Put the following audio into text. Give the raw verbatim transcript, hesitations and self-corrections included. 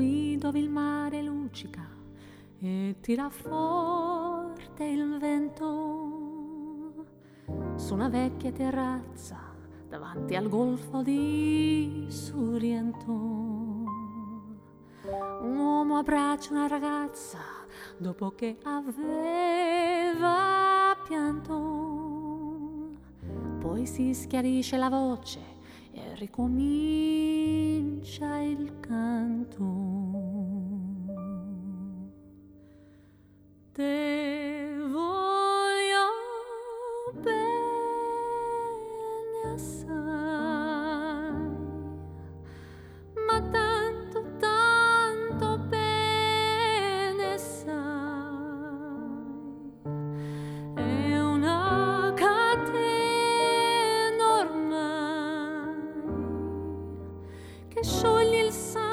qui dove il mare luccica e tira forte il vento, su una vecchia terrazza davanti al golfo di Sorrento. Un uomo abbraccia una ragazza dopo che aveva pianto, poi si schiarisce la voce e ricomincia il canto. Te voglio bene assai, ma tanto, tanto bene sai, è una catena ormai che scioglie il sangue